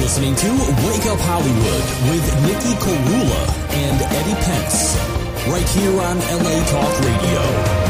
listening to Wake Up Hollywood with Nikki Karula and Eddie Pence, right here on LA Talk Radio.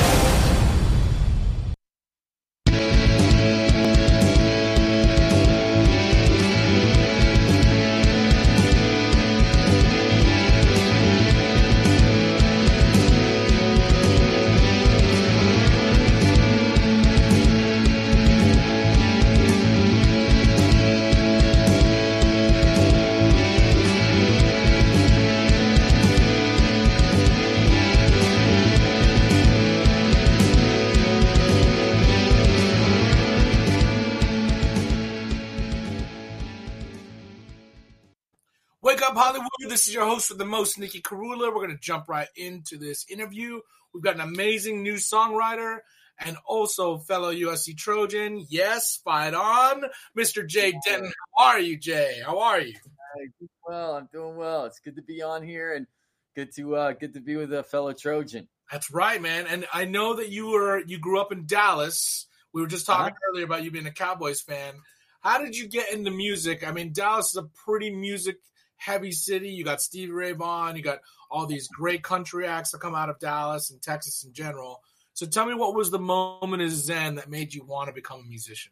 This is your host with the most, Nikki Karula. We're going to jump right into this interview. We've got an amazing new songwriter and also fellow USC Trojan. Yes, fight on, Mr. Jay Denton. How are you, Jay? How are you? I'm doing well. It's good to be on here and good to be with a fellow Trojan. That's right, man. And I know that you grew up in Dallas. We were just talking earlier about you being a Cowboys fan. How did you get into music? I mean, Dallas is a pretty music-heavy city. You got Stevie Ray Vaughan. You got all these great country acts that come out of Dallas and Texas in general. So tell me, what was the moment of Zen that made you want to become a musician?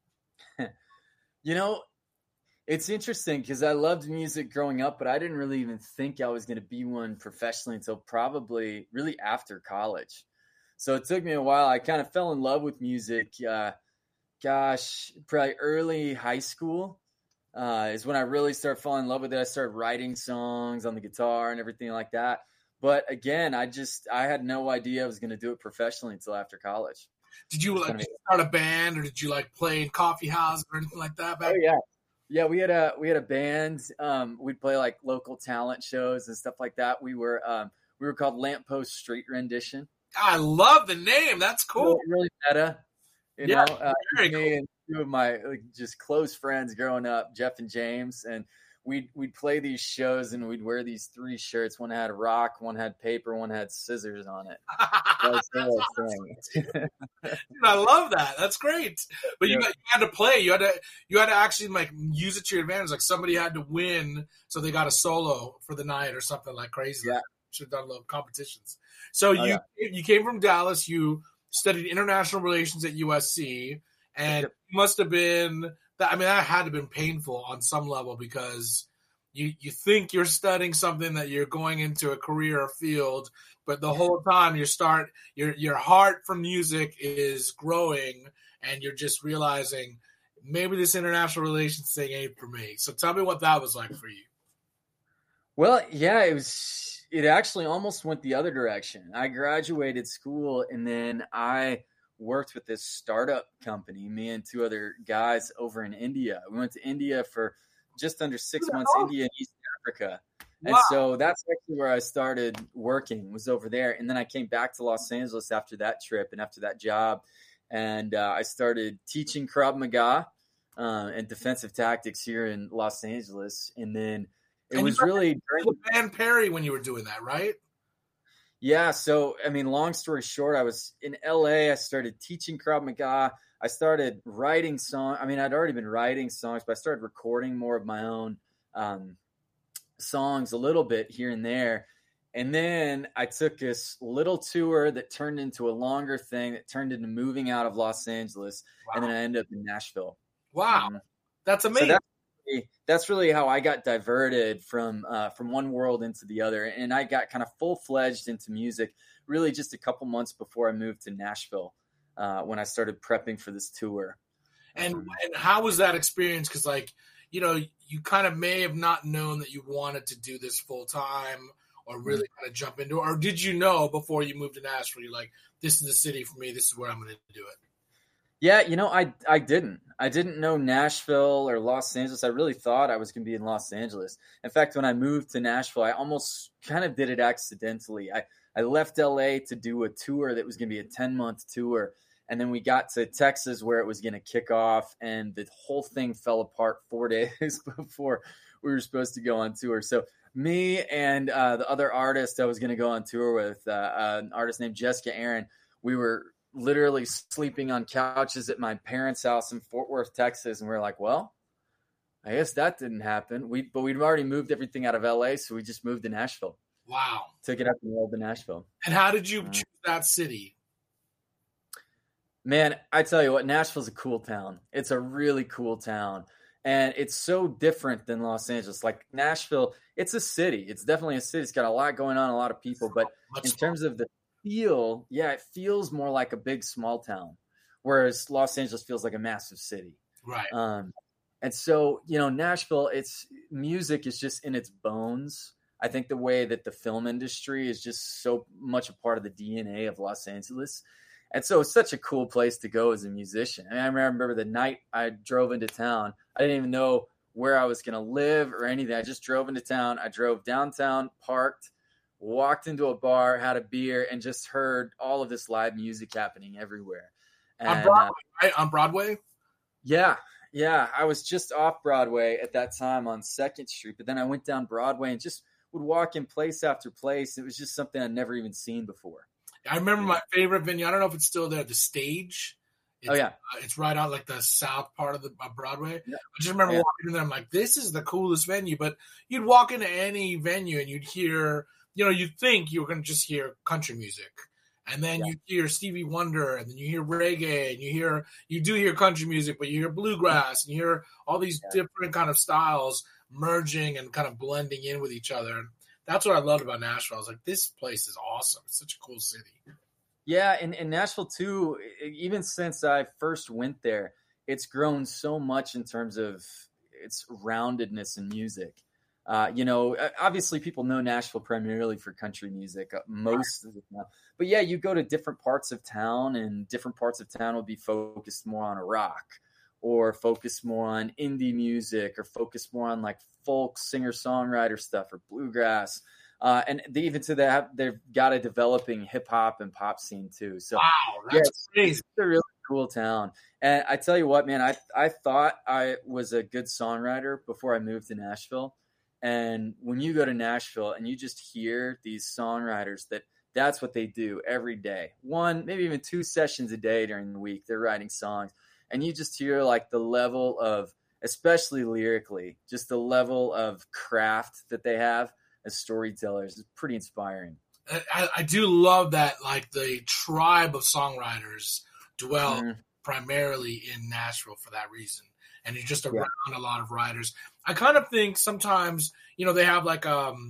It's interesting because I loved music growing up, but I didn't really even think I was going to be one professionally until probably really after college. So it took me a while. I kind of fell in love with music, probably early high school. Is when I really started falling in love with it. I started writing songs on the guitar and everything like that. But again, I had no idea I was going to do it professionally until after college. Did you start a band, or did you play in coffee houses or anything like that? Yeah. We had a band. We'd play local talent shows and stuff like that. We were called Lamppost Street Rendition. I love the name. That's cool. Really meta. Very cool. And two of my just close friends growing up, Jeff and James, and we'd play these shows and we'd wear these 3 shirts. One had rock, one had paper, one had scissors on it. I love that. That's great. But you had to play. You had to actually use it to your advantage. Like somebody had to win, so they got a solo for the night or something crazy. Yeah, should have done little competitions. So you came from Dallas. You studied international relations at USC, and it must have been that had to have been painful on some level, because you think you're studying something that you're going into a career or field, but the whole time your heart for music is growing, and you're just realizing maybe this international relations thing ain't for me. So tell me what that was like for you. Well, yeah, it actually almost went the other direction. I graduated school and then I worked with this startup company, me and 2 other guys over in India. We went to India for just under 6 months, India and East Africa. Wow. And so that's actually where I started working, was over there. And then I came back to Los Angeles after that trip and after that job. And I started teaching Krav Maga and defensive tactics here in Los Angeles. And then it was really during Van Perry when you were doing that, right? Yeah. So, long story short, I was in LA. I started teaching Krav Maga. I started writing songs. I'd already been writing songs, but I started recording more of my own songs a little bit here and there. And then I took this little tour that turned into a longer thing that turned into moving out of Los Angeles. Wow. And then I ended up in Nashville. Wow. That's amazing. So that's really how I got diverted from one world into the other. And I got kind of full-fledged into music really just a couple months before I moved to Nashville when I started prepping for this tour. And how was that experience? Because, you kind of may have not known that you wanted to do this full-time or really kind of jump into it. Or did you know before you moved to Nashville, you're like, this is the city for me, this is where I'm going to do it? Yeah, I didn't know Nashville or Los Angeles. I really thought I was going to be in Los Angeles. In fact, when I moved to Nashville, I almost kind of did it accidentally. I left LA to do a tour that was going to be a 10-month tour. And then we got to Texas where it was going to kick off, and the whole thing fell apart 4 days before we were supposed to go on tour. So me and the other artist I was going to go on tour with, an artist named Jessica Aaron, we were literally sleeping on couches at my parents' house in Fort Worth, Texas. And we were like, well, I guess that didn't happen. But we'd already moved everything out of LA, so we just moved to Nashville. Wow. Took it up and rolled to Nashville. And how did you choose that city? Man, I tell you what, Nashville's a cool town. It's a really cool town. And it's so different than Los Angeles. Like Nashville, it's a city. It's definitely a city. It's got a lot going on, a lot of people. But in terms of the feel, yeah, it feels more like a big small town, whereas Los Angeles feels like a massive city. Right. And so, Nashville, its music is just in its bones. I think the way that the film industry is just so much a part of the DNA of Los Angeles. And so it's such a cool place to go as a musician. And I remember the night I drove into town, I didn't even know where I was going to live or anything. I just drove into town. I drove downtown, parked, walked into a bar, had a beer, and just heard all of this live music happening everywhere. And, on Broadway, right? On Broadway? Yeah. Yeah. I was just off Broadway at that time on 2nd Street, but then I went down Broadway and just would walk in place after place. It was just something I'd never even seen before. I remember my favorite venue. I don't know if it's still there. The Stage. Yeah. It's right out like the south part of Broadway. Yeah. I just remember walking in there. I'm like, this is the coolest venue. But you'd walk into any venue and you'd hear, you'd think you were going to just hear country music. And then you hear Stevie Wonder, and then you hear reggae, and you do hear country music, but you hear bluegrass, and you hear all these different kind of styles merging and kind of blending in with each other. And that's what I loved about Nashville. I was like, this place is awesome. It's such a cool city. Yeah, and Nashville too, even since I first went there, it's grown so much in terms of its roundedness in music. Obviously people know Nashville primarily for country music, most of the time. But yeah, you go to different parts of town, and different parts of town will be focused more on rock, or focused more on indie music, or focused more on like folk singer-songwriter stuff, or bluegrass. And even to that, they've got a developing hip hop and pop scene too. So wow, that's crazy. It's a really cool town. And I tell you what, man, I thought I was a good songwriter before I moved to Nashville. And when you go to Nashville and you just hear these songwriters that's what they do every day. 1, maybe even 2 sessions a day during the week, they're writing songs. And you just hear like the level of, especially lyrically, just the level of craft that they have as storytellers is pretty inspiring. I do love that, like the tribe of songwriters dwell primarily in Nashville for that reason. And you're just around a lot of writers. I kind of think sometimes, they have like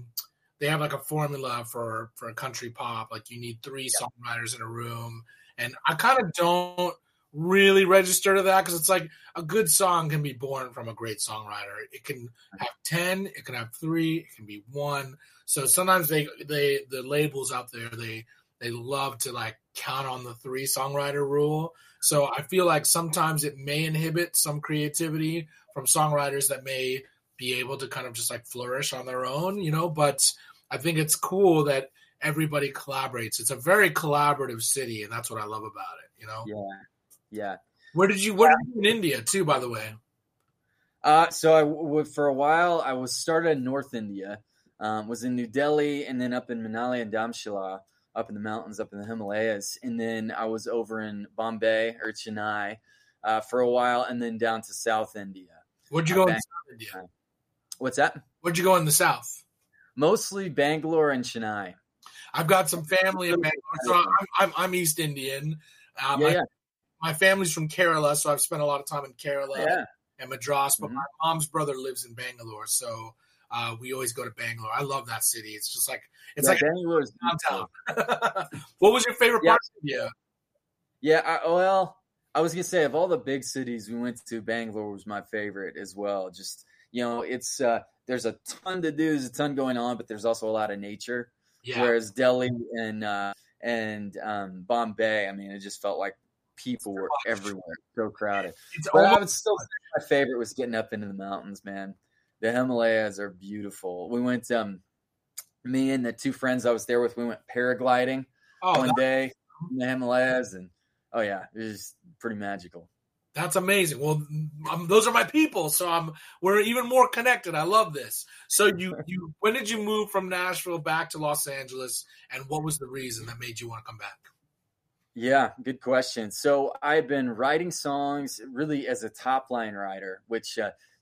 a formula for a country pop. Like you need 3 songwriters in a room. And I kind of don't really register to that, because it's like a good song can be born from a great songwriter. It can have 10, it can have 3, it can be 1. So sometimes the labels out there, they love to like count on the 3 songwriter rule. So I feel like sometimes it may inhibit some creativity from songwriters that may be able to kind of just like flourish on their own, but I think it's cool that everybody collaborates. It's a very collaborative city, and that's what I love about it, Yeah. Where did you in India too, by the way? So for a while, I was started in North India, was in New Delhi, and then up in Manali and Dharamshala, up in the mountains, up in the Himalayas. And then I was over in Bombay or Chennai for a while, and then down to South India. Where'd you go in South India? What's that? Where'd you go in the South? Mostly Bangalore and Chennai. I've got some family in Bangalore, so I'm East Indian. My family's from Kerala, so I've spent a lot of time in Kerala and Madras. But my mom's brother lives in Bangalore, so we always go to Bangalore. I love that city. It's just like Bangalore is downtown. What was your favorite part of India? Yeah, I was gonna say, of all the big cities we went to, Bangalore was my favorite as well. Just it's there's a ton to do, there's a ton going on, but there's also a lot of nature. Yeah. Whereas Delhi and Bombay, I mean, it just felt like people were everywhere, so crowded. But I would still say my favorite was getting up into the mountains, man. The Himalayas are beautiful. We went, me and the 2 friends I was there with, we went paragliding one day in the Himalayas, and it was pretty magical. That's amazing. Well, those are my people, so we're even more connected. I love this. So when did you move from Nashville back to Los Angeles, and what was the reason that made you want to come back? Yeah, good question. So I've been writing songs really as a top line writer, which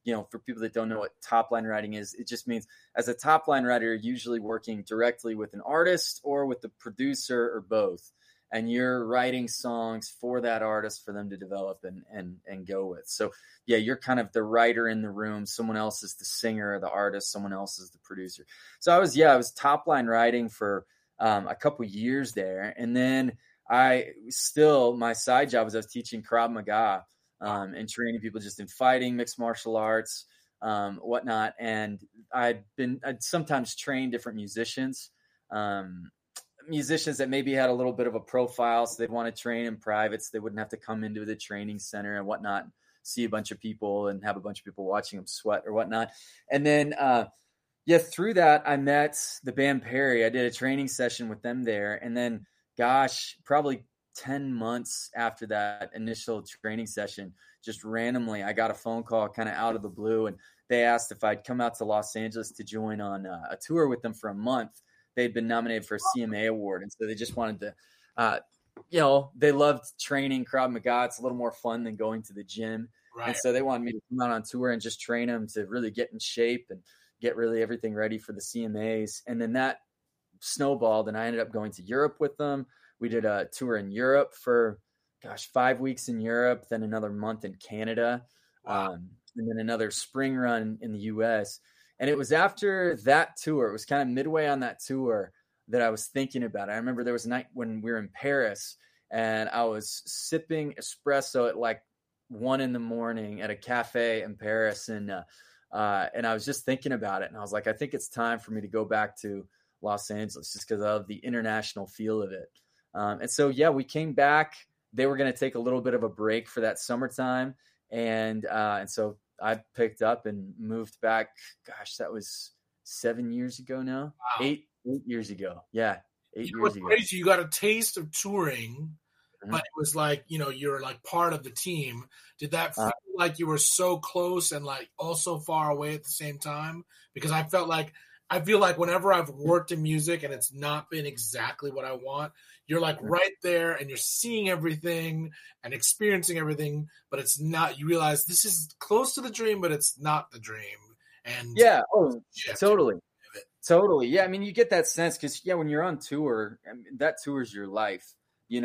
for people that don't know what top line writing is, it just means as a top line writer, you're usually working directly with an artist or with the producer or both. And you're writing songs for that artist for them to develop and go with. So yeah, you're kind of the writer in the room. Someone else is the singer or the artist. Someone else is the producer. So I was top line writing for a couple years there. And then my side job was I was teaching Krav Maga and training people just in fighting, mixed martial arts, whatnot. And I'd sometimes train different musicians that maybe had a little bit of a profile, so they'd want to train in private, so they wouldn't have to come into the training center and whatnot, see a bunch of people and have a bunch of people watching them sweat or whatnot. And then, through that, I met the band Perry. I did a training session with them there. And then, probably 10 months after that initial training session, just randomly, I got a phone call kind of out of the blue, and they asked if I'd come out to Los Angeles to join on a tour with them for a month. They'd been nominated for a CMA award. And so they just wanted to, they loved training Krav Maga. It's a little more fun than going to the gym. Right. And so they wanted me to come out on tour and just train them to really get in shape and get really everything ready for the CMAs. And then that snowballed, and I ended up going to Europe with them. We did a tour in Europe for, 5 weeks in Europe, then another month in Canada, and then another spring run in the US. And it was after that tour, it was kind of midway on that tour, that I was thinking about it. I remember there was a night when we were in Paris, and I was sipping espresso at like 1 a.m. at a cafe in Paris. And I was just thinking about it. And I was like, I think it's time for me to go back to Los Angeles just because of the international feel of it. And so, we came back. They were going to take a little bit of a break for that summertime. And so I picked up and moved back. That was 7 years ago now. Wow. 8 years ago. Yeah. 8 years ago. Crazy. You got a taste of touring, but it was like, you're like part of the team. Did that feel like you were so close and like also far away at the same time? Because I feel like whenever I've worked in music and it's not been exactly what I want, you're like right there and you're seeing everything and experiencing everything, but it's not, you realize this is close to the dream, but it's not the dream. And totally. Totally. Yeah. I mean, you get that sense because when you're on tour, that tour is your life.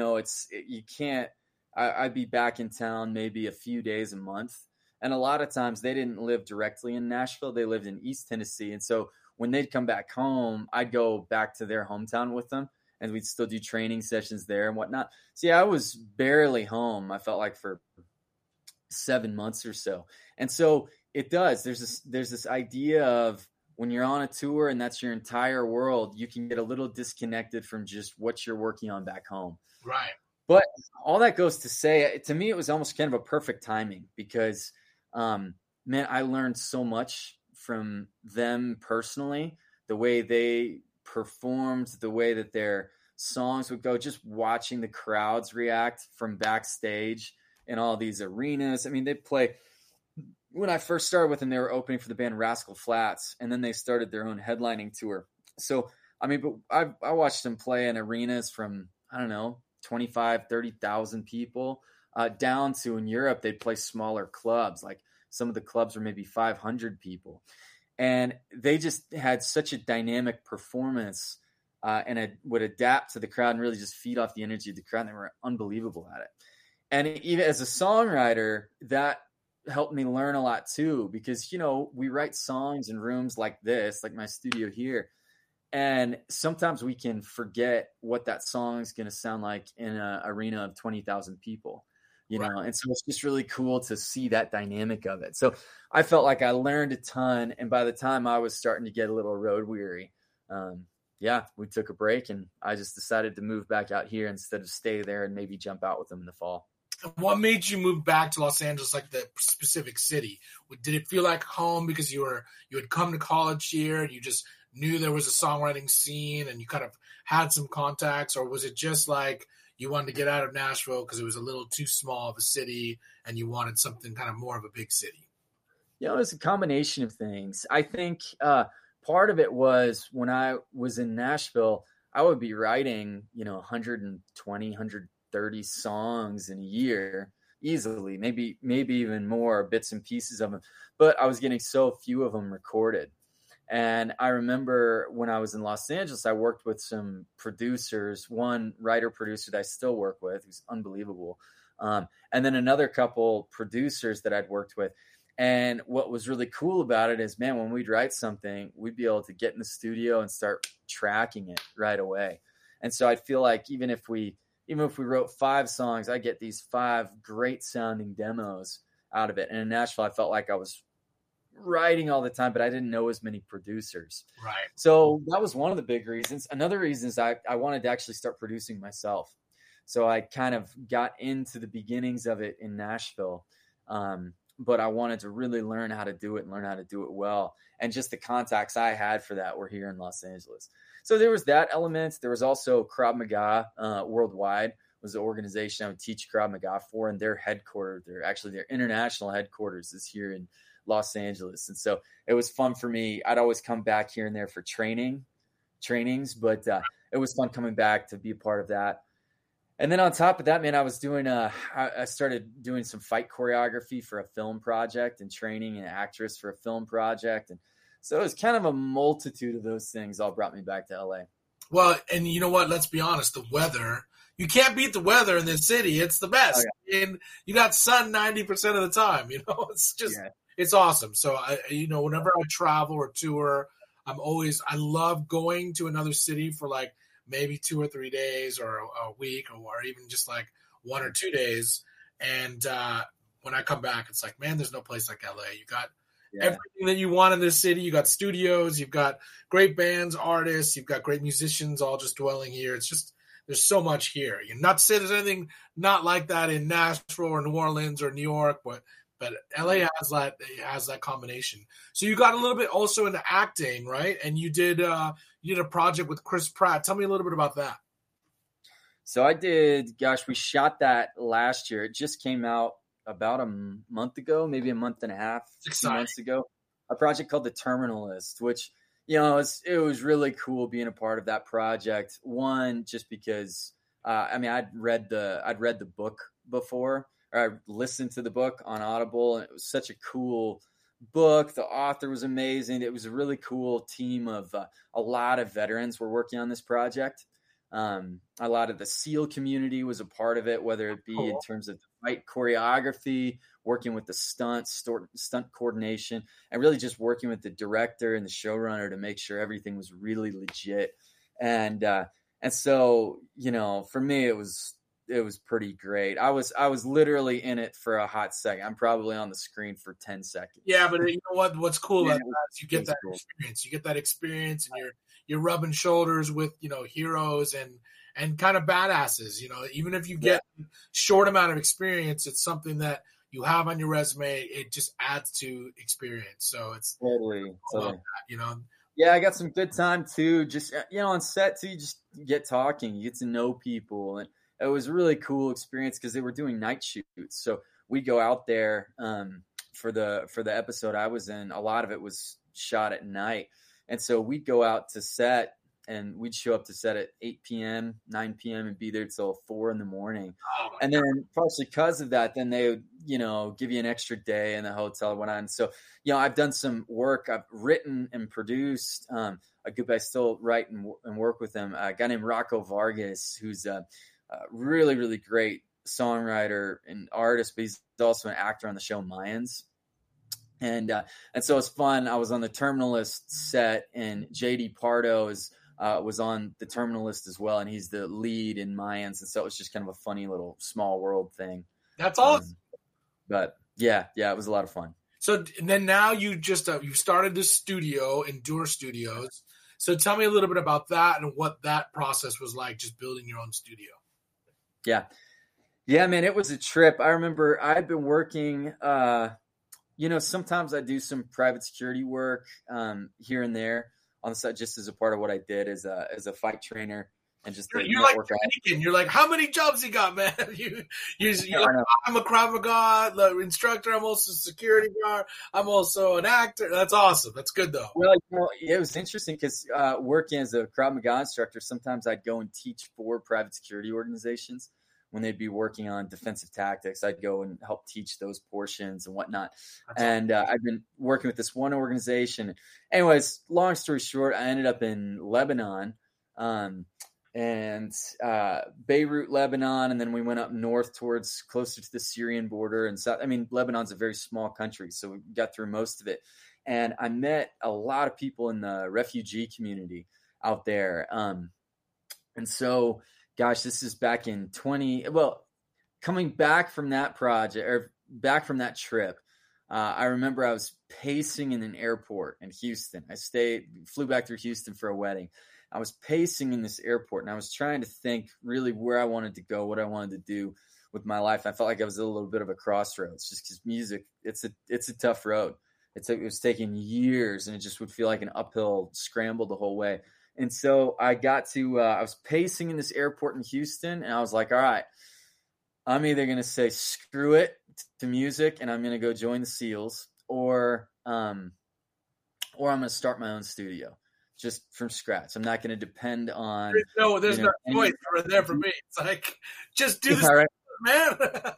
You can't, I'd be back in town maybe a few days a month. And a lot of times they didn't live directly in Nashville. They lived in East Tennessee. And so when they'd come back home, I'd go back to their hometown with them, and we'd still do training sessions there and whatnot. So I was barely home, I felt like, for 7 months or so. And so it does. There's this idea of when you're on a tour and that's your entire world, you can get a little disconnected from just what you're working on back home. Right. But all that goes to say, to me, it was almost kind of a perfect timing because, I learned so much from them personally, the way they performed, the way that their songs would go, just watching the crowds react from backstage in all these arenas. I mean, they play, when I first started with them, they were opening for the band Rascal Flatts, and then they started their own headlining tour. So, but I watched them play in arenas from, 25, 30,000 people down to, in Europe, they'd play smaller clubs. Like some of the clubs were maybe 500 people. And they just had such a dynamic performance and would adapt to the crowd and really just feed off the energy of the crowd. They were unbelievable at it. And even as a songwriter, that helped me learn a lot too, because, we write songs in rooms like this, like my studio here. And sometimes we can forget what that song is going to sound like in an arena of 20,000 people. Right. And so it's just really cool to see that dynamic of it. So I felt like I learned a ton. And by the time I was starting to get a little road weary, we took a break, and I just decided to move back out here instead of stay there and maybe jump out with them in the fall. What made you move back to Los Angeles, like the specific city? Did it feel like home because you had come to college here and you just knew there was a songwriting scene and you kind of had some contacts, or was it just like you wanted to get out of Nashville because it was a little too small of a city and you wanted something kind of more of a big city? It was a combination of things. I think part of it was when I was in Nashville, I would be writing, 120, 130 songs in a year, easily, maybe even more bits and pieces of them, but I was getting so few of them recorded. And I remember when I was in Los Angeles, I worked with some producers, one writer-producer that I still work with, who's unbelievable. And then another couple producers that I'd worked with. And what was really cool about it is, man, when we'd write something, we'd be able to get in the studio and start tracking it right away. And so I feel like even if we wrote 5 songs, I get these 5 great sounding demos out of it. And in Nashville, I felt like I was writing all the time, but I didn't know as many producers. Right. So that was one of the big reasons. Another reason is I wanted to actually start producing myself. So I kind of got into the beginnings of it in Nashville. But I wanted to really learn how to do it and learn how to do it well. And just the contacts I had for that were here in Los Angeles. So there was that element. There was also Krav Maga Worldwide was the organization I would teach Krav Maga for, and their headquarters, their international headquarters is here in Los Angeles. And so it was fun for me. I'd always come back here and there for trainings, but it was fun coming back to be a part of that. And then on top of that, man, I started doing some fight choreography for a film project and training an actress for a film project. And so it was kind of a multitude of those things all brought me back to LA. Well, and you know what? Let's be honest. The weather, you can't beat the weather in this city. It's the best. Oh, yeah. And you got sun 90% of the time, it's just, It's awesome. So whenever I travel or tour, I love going to another city for like maybe 2 or 3 days or a week or even just like 1 or 2 days. And when I come back, it's like, man, there's no place like LA. You got everything that you want in this city. You got studios, you've got great bands, artists, you've got great musicians all just dwelling here. It's just, there's so much here. You're not to say there's anything not like that in Nashville or New Orleans or New York, but LA has that combination. So you got a little bit also into acting, right? And you did a project with Chris Pratt. Tell me a little bit about that. So I did, we shot that last year. It just came out about a month ago, maybe a month and a half, 2 months ago. A project called The Terminalist, which, it was really cool being a part of that project. One, just because, I'd read the book before. Or I listened to the book on Audible, and it was such a cool book. The author was amazing. It was a really cool team of a lot of veterans were working on this project. A lot of the SEAL community was a part of it, whether it be in terms of fight choreography, working with the stunt coordination, and really just working with the director and the showrunner to make sure everything was really legit. And so, for me, it was pretty great. I was literally in it for a hot second. I'm probably on the screen for 10 seconds. Yeah, but you know what? What's cool about that is you get that experience. You get that experience, and you're rubbing shoulders with heroes and kind of badasses. Even if you get short amount of experience, it's something that you have on your resume. It just adds to experience. So it's totally. That, Yeah, I got some good time too. Just on set too, you just get talking, you get to know people, and it was a really cool experience because they were doing night shoots. So we go out there for the episode I was in. A lot of it was shot at night. And so we'd go out to set, and we'd show up to set at 8 p.m., 9 p.m. and be there till 4 in the morning. And then partially because of that, then they would, give you an extra day in the hotel and whatnot. And so, I've done some work. I've written and produced I still write and work with him. A guy named Rocco Vargas, who's really, really great songwriter and artist, but he's also an actor on the show Mayans. And so it's fun. I was on the Terminalist set, and JD Pardo was on the Terminalist as well, and he's the lead in Mayans. And so it was just kind of a funny little small world thing. That's awesome. But yeah, it was a lot of fun. So and then now you just you started this studio, Endure Studios. So tell me a little bit about that and what that process was like, just building your own studio. Yeah, man, it was a trip. I remember I'd been working, sometimes I do some private security work here and there on the side, just as a part of what I did as a fight trainer. And just you're like panicking. You're like, how many jobs you got, man? You're like, I'm a Krav Maga instructor. I'm also a security guard. I'm also an actor. That's awesome. That's good though. Well, it was interesting because working as a Krav Maga instructor, sometimes I'd go and teach for private security organizations when they'd be working on defensive tactics, I'd go and help teach those portions and whatnot. And I've been working with this one organization. Anyways, long story short, I ended up in Lebanon, and Beirut, Lebanon, and then we went up north towards closer to the Syrian border and south. I mean, Lebanon's a very small country, so we got through most of it. And I met a lot of people in the refugee community out there. And so, gosh, this is back in coming back from that project or back from that trip. I remember I was pacing in an airport in Houston. Flew back through Houston for a wedding. I was pacing in this airport and I was trying to think really where I wanted to go, what I wanted to do with my life. I felt like I was at a little bit of a crossroads just because music, it's a tough road. It was taking years and it just would feel like an uphill scramble the whole way. And so I got to, I was pacing in this airport in Houston and I was like, all right, I'm either going to say screw it to music and I'm going to go join the SEALs or I'm going to start my own studio just from scratch. I'm not going to depend on. There's no choice there for me. It's like, just do this, right, man.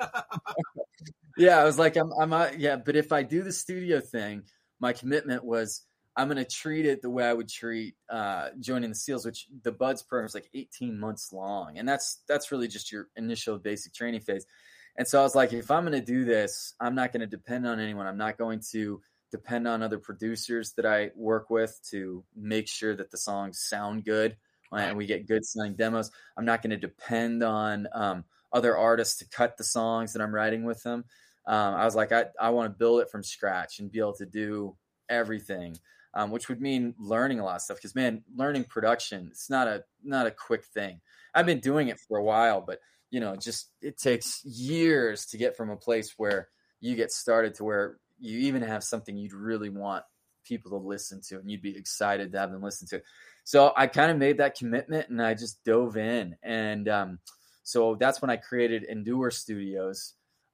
Yeah. I was like, but if I do the studio thing, my commitment was, I'm going to treat it the way I would treat joining the SEALs, which the BUD/S program is like 18 months long. And that's really just your initial basic training phase. And so I was like, if I'm going to do this, I'm not going to depend on anyone. I'm not going to depend on other producers that I work with to make sure that the songs sound good and we get good sounding demos. I'm not going to depend on other artists to cut the songs that I'm writing with them. I was like, I want to build it from scratch and be able to do everything. Which would mean learning a lot of stuff because, man, learning production, it's not a quick thing. I've been doing it for a while, but, it takes years to get from a place where you get started to where you even have something you'd really want people to listen to and you'd be excited to have them listen to it. So I kind of made that commitment and I just dove in. And so that's when I created Endure Studios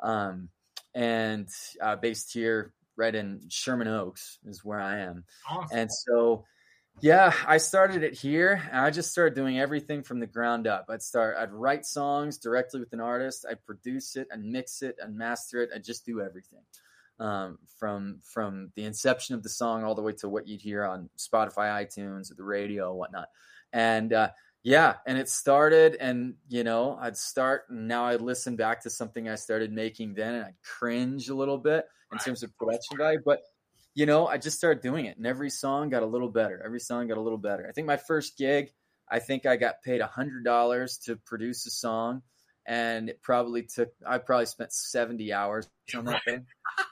and based here right in Sherman Oaks is where I am. Awesome. And so, yeah, I started it here and I just started doing everything from the ground up. I'd write songs directly with an artist. I'd produce it and mix it and master it. I'd just do everything from the inception of the song all the way to what you'd hear on Spotify, iTunes, or the radio and whatnot. And, and it started and, I'd start and now I'd listen back to something I started making then and I'd cringe a little bit in terms of production value, but I just started doing it and every song got a little better. I think my first gig, I got paid $100 to produce a song and I probably spent 70 hours on that thing.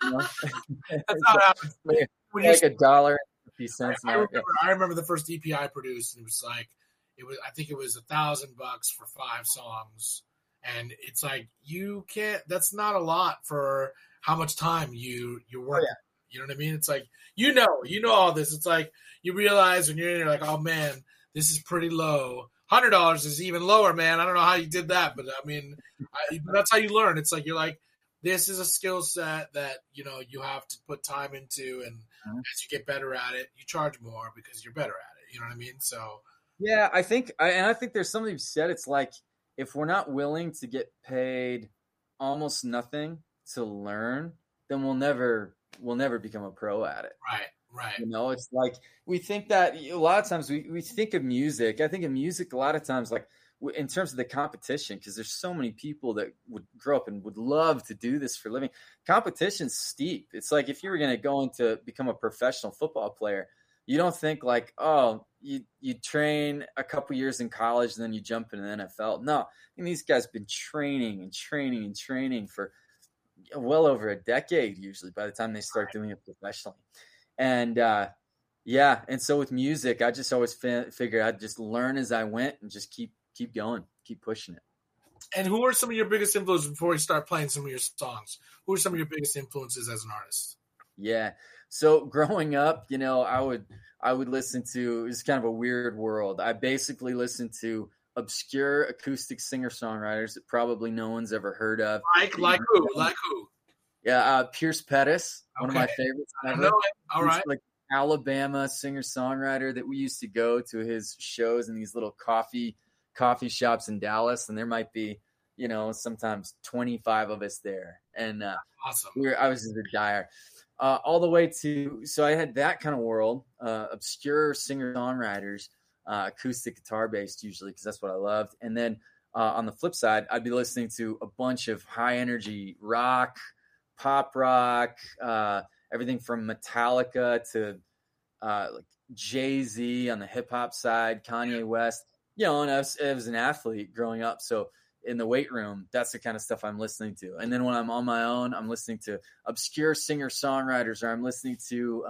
That's not happening. Like $1.50 an hour. I remember the first EP I produced and it was like, I think it was $1,000 for 5 songs. And it's like, that's not a lot for how much time you're working. Oh, yeah. You know what I mean? It's like, all this. It's like, you realize when you're in there like, oh man, this is pretty low. $100 is even lower, man. I don't know how you did that, but I mean, that's how you learn. It's like, you're like, this is a skill set that, you have to put time into. And as you get better at it, you charge more because you're better at it. You know what I mean? So, yeah, I think there's something you've said. It's like, if we're not willing to get paid almost nothing to learn, then we'll never become a pro at it. Right. It's like we think that a lot of times we think of music. I think of music a lot of times like in terms of the competition, because there's so many people that would grow up and would love to do this for a living. Competition's steep. It's like if you were going to go into become a professional football player, you don't think like, oh, you train a couple years in college and then you jump into the NFL. No, these guys have been training for well over a decade usually by the time they start doing it professionally. And and so with music, I just always figured I'd just learn as I went and just keep going, keep pushing it. And who are some of your biggest influences before we start playing some of your songs? Who are some of your biggest influences as an artist? Yeah. So growing up, I would listen to, it was kind of a weird world. I basically listened to obscure acoustic singer-songwriters that probably no one's ever heard of. Like who? Yeah, Pierce Pettis, one of my favorites ever. I know it. All right. Like Alabama singer-songwriter that we used to go to his shows in these little coffee shops in Dallas, and there might be sometimes 25 of us there. And awesome. I was just a dyer. All the way to, so I had that kind of world, obscure singer-songwriters, acoustic guitar based usually, because that's what I loved. And then on the flip side, I'd be listening to a bunch of high energy rock, pop rock, everything from Metallica to like Jay-Z on the hip hop side, Kanye West, and I was an athlete growing up. So in the weight room, that's the kind of stuff I'm listening to. And then when I'm on my own, I'm listening to obscure singer-songwriters, or I'm listening to,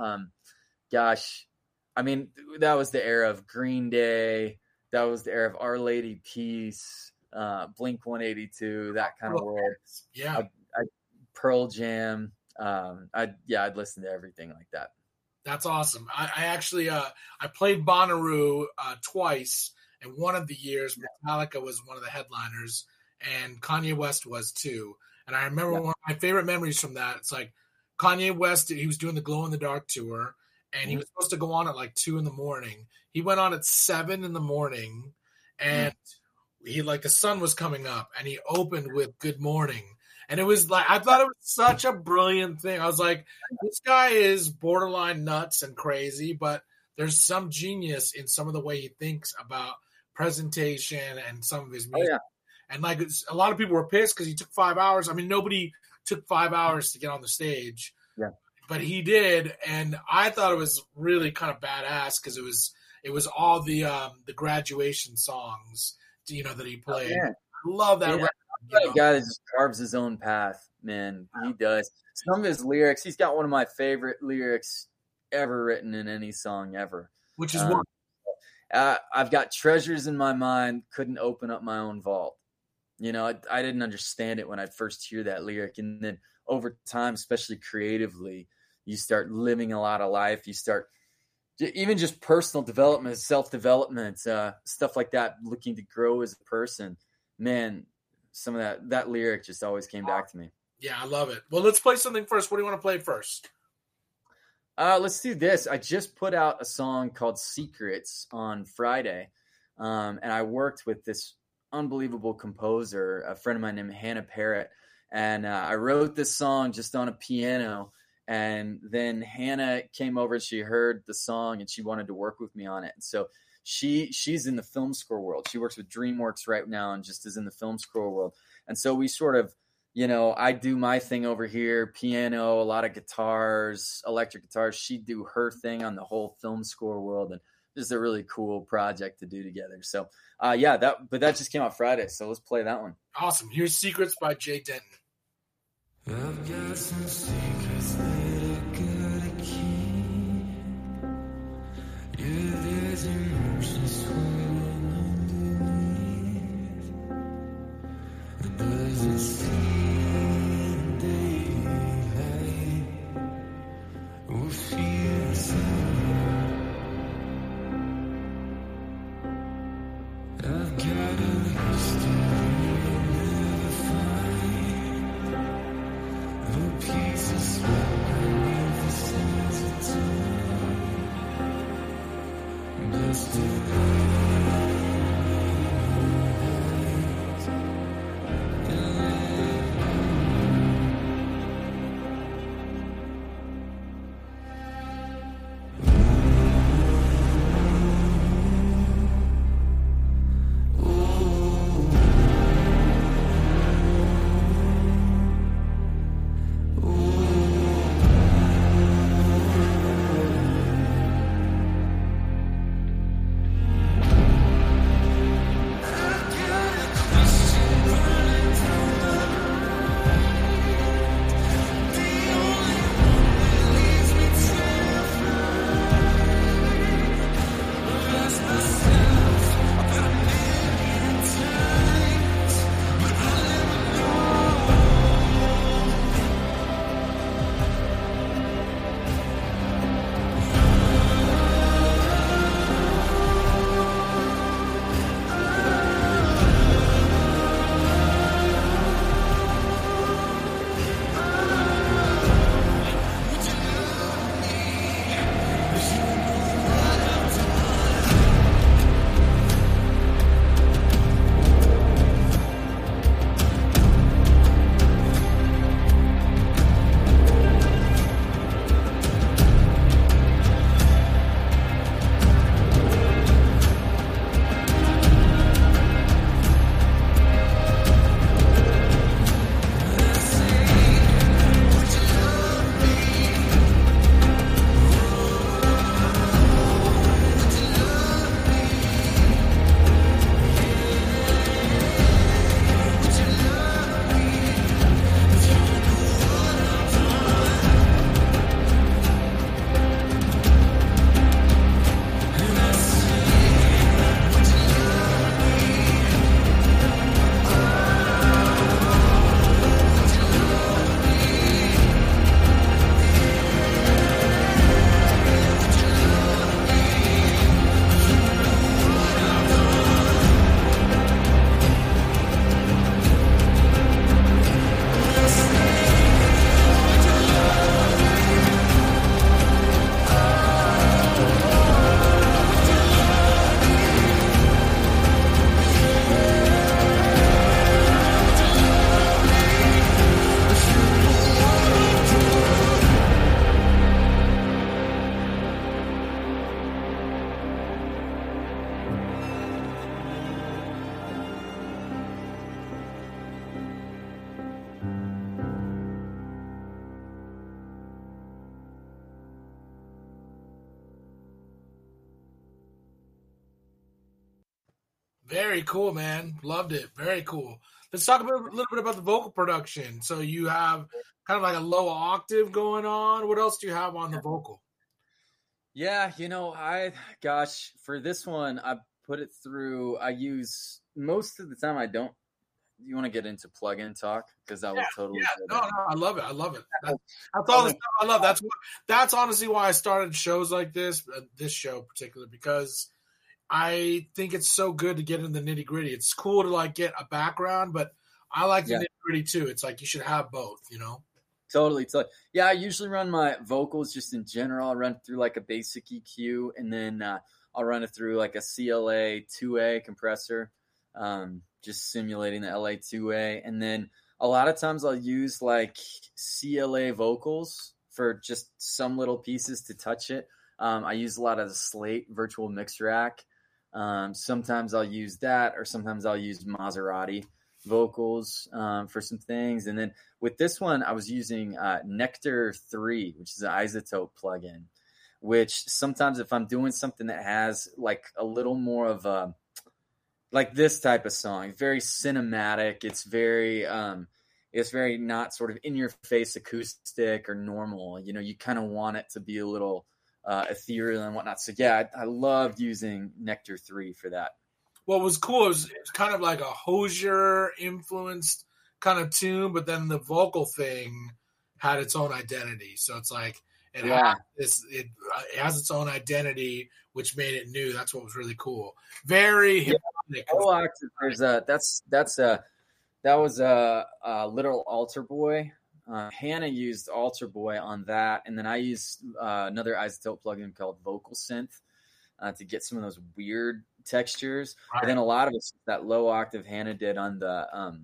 that was the era of Green Day. That was the era of Our Lady Peace, Blink-182, that kind of world. Yeah. Pearl Jam. I'd listen to everything like that. That's awesome. I actually, I played Bonnaroo twice. And one of the years, Metallica was one of the headliners, and Kanye West was too. And I remember one of my favorite memories from that. It's like Kanye West, he was doing the Glow in the Dark tour, and he was supposed to go on at like 2 a.m. He went on at 7 a.m, and he the sun was coming up, and he opened with Good Morning. And it was like, I thought it was such a brilliant thing. I was like, this guy is borderline nuts and crazy, but there's some genius in some of the way he thinks about presentation and some of his music. Oh, yeah. And a lot of people were pissed because he took 5 hours. I mean, nobody took 5 hours to get on the stage. Yeah. But he did, and I thought it was really kind of badass because it was all the graduation songs, that he played. Oh, yeah. I love that. Yeah. That guy that just carves his own path, man. He does. Some of his lyrics, he's got one of my favorite lyrics ever written in any song ever. Which is what? I've got treasures in my mind, couldn't open up my own vault. I didn't understand it when I first hear that lyric. And then over time, especially creatively, you start living a lot of life. You start even just personal development, self-development, stuff like that, looking to grow as a person. Man, some of that lyric just always came back to me. Yeah, I love it. Well, let's play something first. What do you want to play first? Let's do this. I just put out a song called Secrets on Friday. And I worked with this unbelievable composer, a friend of mine named Hannah Parrott. And I wrote this song just on a piano. And then Hannah came over and she heard the song and she wanted to work with me on it. And so she's in the film score world. She works with DreamWorks right now and just is in the film score world. And so we sort of, I do my thing over here, piano, a lot of guitars, electric guitars. She'd do her thing on the whole film score world. And this is a really cool project to do together. So, that just came out Friday. So let's play that one. Awesome. Here's Secrets by Jay Denton. I've got some secrets that I gotta keep. Yeah, there's emotion swirling underneath. It doesn't seem daylight or feel sunlight. I've got a history you'll never find. The pieces beneath the sands of time. Just a light, and Very cool, man. Loved it. Very cool. Let's talk a little bit about the vocal production. So you have kind of like a low octave going on. What else do you have on the vocal? Yeah, for this one, I put it through. I use most of the time. I don't. You want to get into plugin talk because that was totally good. No, I love it. I love it. That's all the stuff I love. That's honestly why I started shows like this show in particular, because I think it's so good to get in the nitty gritty. It's cool to like get a background, but I like the nitty gritty too. It's like you should have both, you know? Totally. Yeah, I usually run my vocals just in general. I run through like a basic EQ, and then I'll run it through like a CLA 2A compressor, just simulating the LA 2A. And then a lot of times I'll use like CLA vocals for just some little pieces to touch it. I use a lot of the Slate virtual mix rack. Sometimes I'll use that, or sometimes I'll use Maserati vocals for some things. And then with this one, I was using Nectar 3, which is an iZotope plugin, which sometimes if I'm doing something that has like a little more of a, like this type of song, very cinematic. It's very not sort of in your face acoustic or normal. You know, you kind of want it to be a little ethereal and whatnot. So yeah, I loved using Nectar 3 for that. What was cool is it's kind of like a Hozier influenced kind of tune, but then the vocal thing had its own identity. So it's like it has its own identity, which made it new. That's what was really cool. Very hypnotic. That was a Little Altar Boy. Hannah used Altar Boy on that, and then I used another iZotope plugin called Vocal Synth to get some of those weird textures. Right. And then a lot of it's that low octave Hannah did on the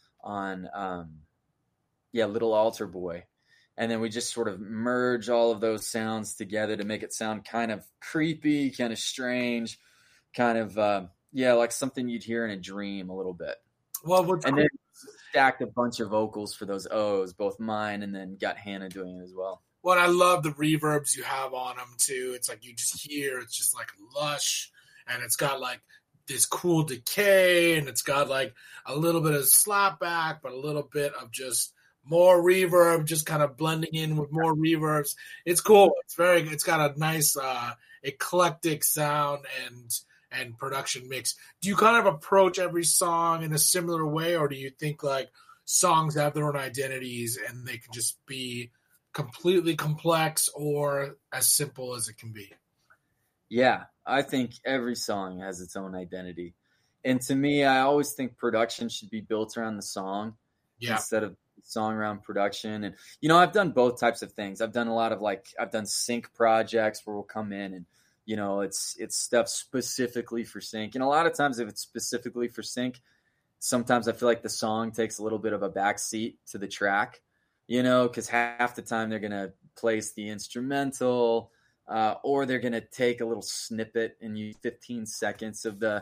Little Altar Boy. And then we just sort of merge all of those sounds together to make it sound kind of creepy, kind of strange, kind of like something you'd hear in a dream a little bit. Well, then stacked a bunch of vocals for those O's, both mine and then got Hannah doing it as well. Well, I love the reverbs you have on them too. It's like you just hear, it's just like lush, and it's got like this cool decay, and it's got like a little bit of slapback, but a little bit of just more reverb, just kind of blending in with more reverbs. It's cool. It's got a nice eclectic sound and production mix. Do you kind of approach every song in a similar way, or do you think like songs have their own identities and they can just be completely complex or as simple as it can be? Yeah, I think every song has its own identity. And to me, I always think production should be built around the song instead of song around production. And, I've done both types of things. I've done a lot of I've done sync projects where we'll come in and, it's stuff specifically for sync. And a lot of times if it's specifically for sync, sometimes I feel like the song takes a little bit of a backseat to the track, because half the time they're going to place the instrumental or they're going to take a little snippet and use 15 seconds of the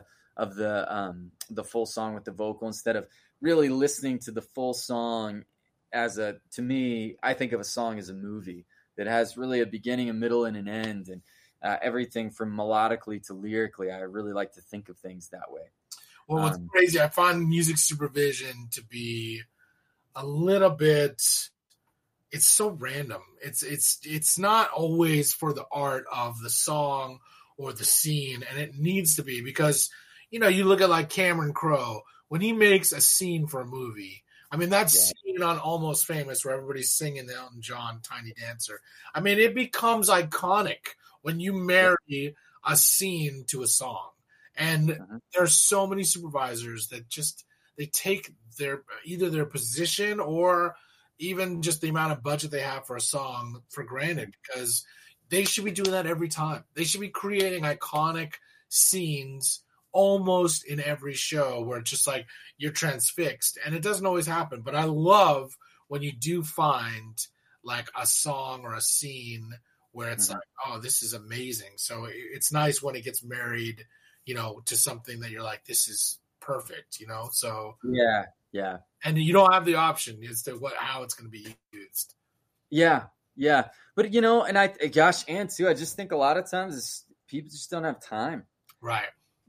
full song with the vocal instead of really listening to the full song to me, I think of a song as a movie that has really a beginning, a middle, and an end, and everything from melodically to lyrically. I really like to think of things that way. Well, what's crazy, I find music supervision to be a little bit, it's so random. It's not always for the art of the song or the scene, and it needs to be because, you look at like Cameron Crowe, when he makes a scene for a movie, I mean, that scene on Almost Famous where everybody's singing the Elton John Tiny Dancer, I mean, it becomes iconic when you marry a scene to a song. And there's so many supervisors that just, they take either their position or even just the amount of budget they have for a song for granted, because they should be doing that every time. They should be creating iconic scenes almost in every show where it's just like you're transfixed. And it doesn't always happen, but I love when you do find like a song or a scene where it's like, oh, this is amazing. So it's nice when it gets married, to something that you're like, this is perfect, so. Yeah. And you don't have the option as to how it's going to be used. Yeah. But, and I just think a lot of times people just don't have time. Right.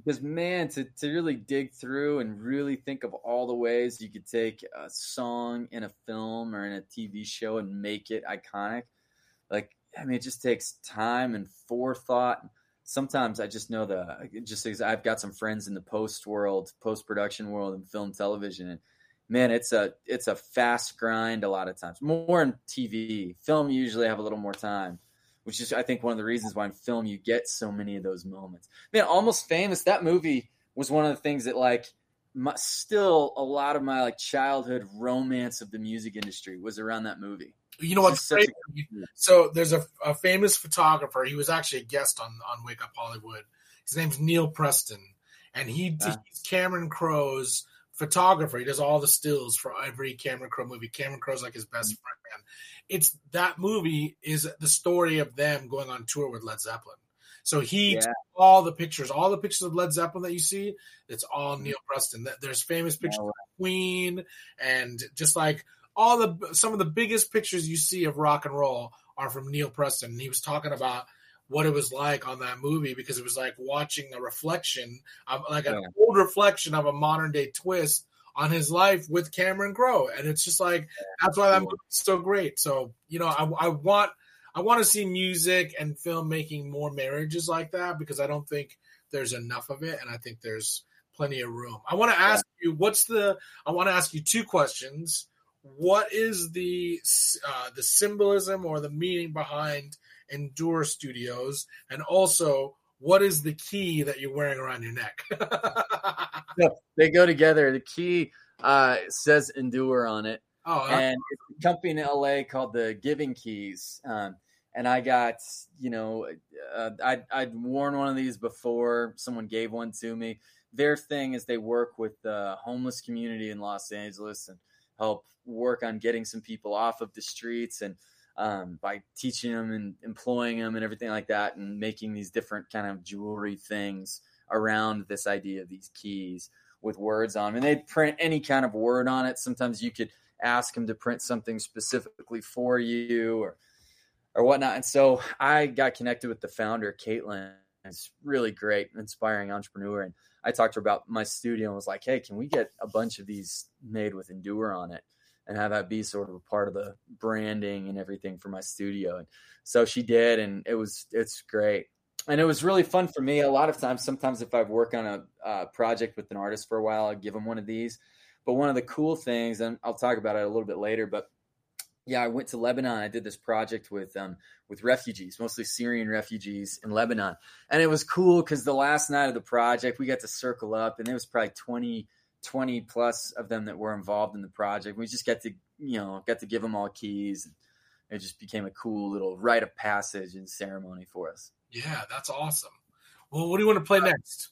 Because man, to really dig through and really think of all the ways you could take a song in a film or in a TV show and make it iconic, like, I mean, it just takes time and forethought. Sometimes I just know because I've got some friends in the post-production world, and film, television, and man, it's a fast grind a lot of times. More in TV, film you usually have a little more time, which is, I think, one of the reasons why in film you get so many of those moments. Man, Almost Famous, that movie was one of the things that, like, still a lot of my, like, childhood romance of the music industry was around that movie. You know what's crazy? So there's a famous photographer. He was actually a guest on Wake Up Hollywood. His name's Neil Preston, and he's Cameron Crowe's photographer. He does all the stills for every Cameron Crowe movie. Cameron Crowe's like his best friend. It's that movie is the story of them going on tour with Led Zeppelin. So he took all the pictures of Led Zeppelin that you see. It's all Neil Preston. There's famous pictures of Queen, and just like some of the biggest pictures you see of rock and roll are from Neil Preston. And he was talking about what it was like on that movie, because it was like watching a reflection of, like, an old reflection of a modern day twist on his life with Cameron Crowe. And it's just like, that's why that movie's so great. So, you know, I want to see music and film making more marriages like that, because I don't think there's enough of it. And I think there's plenty of room. I want to ask you, I want to ask you two questions. What is the symbolism or the meaning behind Endure Studios, and also what is the key that you're wearing around your neck? They go together. The key says Endure on it, and it's a company in LA called the Giving Keys. And I got, you know, I'd worn one of these before. Someone gave one to me. Their thing is they work with the homeless community in Los Angeles and help work on getting some people off of the streets, and by teaching them and employing them and everything like that, and making these different kind of jewelry things around this idea of these keys with words on them. And they'd print any kind of word on it. Sometimes you could ask them to print something specifically for you or whatnot. And so I got connected with the founder, Caitlin. It's really great, inspiring entrepreneur. And I talked to her about my studio and was like, hey, can we get a bunch of these made with Endure on it and have that be sort of a part of the branding and everything for my studio? And so she did, and it's great. And it was really fun for me. A lot of times, sometimes if I work on a project with an artist for a while, I'll give them one of these. But one of the cool things, and I'll talk about it a little bit later, but yeah, I went to Lebanon. I did this project with refugees, mostly Syrian refugees in Lebanon. And it was cool because the last night of the project, we got to circle up, and there was probably 20 plus of them that were involved in the project. We just got to give them all keys. And it just became a cool little rite of passage and ceremony for us. Yeah, that's awesome. Well, what do you want to play next?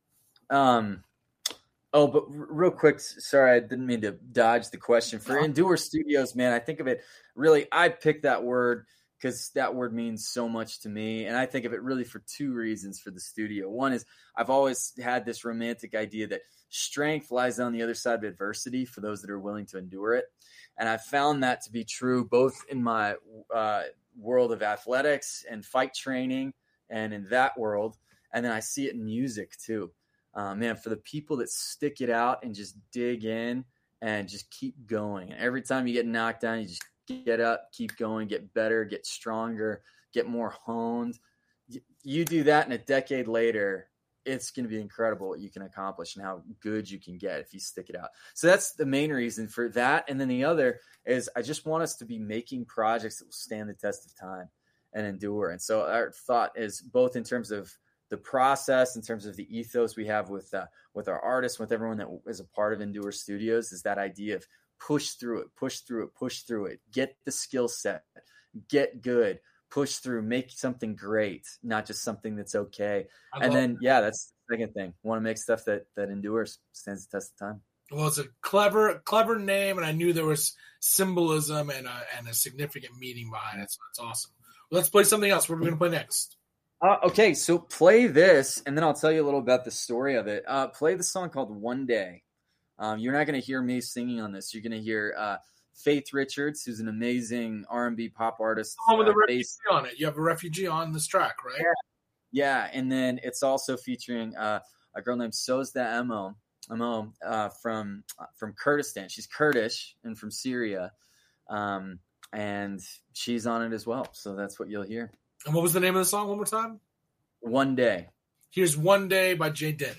Oh, but real quick, sorry, I didn't mean to dodge the question. For Endure Studios, man, I think of it really, I picked that word because that word means so much to me. And I think of it really for two reasons for the studio. One is I've always had this romantic idea that strength lies on the other side of adversity for those that are willing to endure it. And I found that to be true both in my world of athletics and fight training and in that world. And then I see it in music too. Man, for the people that stick it out and just dig in and just keep going. Every time you get knocked down, you just get up, keep going, get better, get stronger, get more honed. You do that, and a decade later, it's going to be incredible what you can accomplish and how good you can get if you stick it out. So that's the main reason for that. And then the other is I just want us to be making projects that will stand the test of time and endure. And so our thought is both in terms of the process, in terms of the ethos we have with our artists, with everyone that is a part of Endure Studios, is that idea of push through it, get the skill set, get good, push through, make something great, not just something that's okay. And then, that's the second thing. Want to make stuff that endures, stands the test of time. Well, it's a clever name, and I knew there was symbolism and a significant meaning behind it. So that's awesome. Well, let's play something else. What are we going to play next? Okay, so play this, and then I'll tell you a little about the story of it. Play the song called One Day. You're not going to hear me singing on this. You're going to hear Faith Richards, who's an amazing R&B pop artist. With a refugee on it. You have a refugee on this track, right? Yeah, and then it's also featuring a girl named Sozda Emo from Kurdistan. She's Kurdish and from Syria, and she's on it as well. So that's what you'll hear. And what was the name of the song one more time? One Day. Here's One Day by Jay Denton.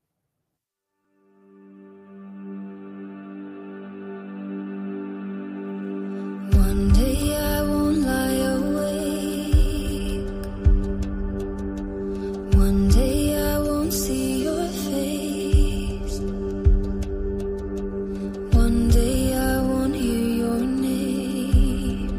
One day I won't lie awake. One day I won't see your face. One day I won't hear your name.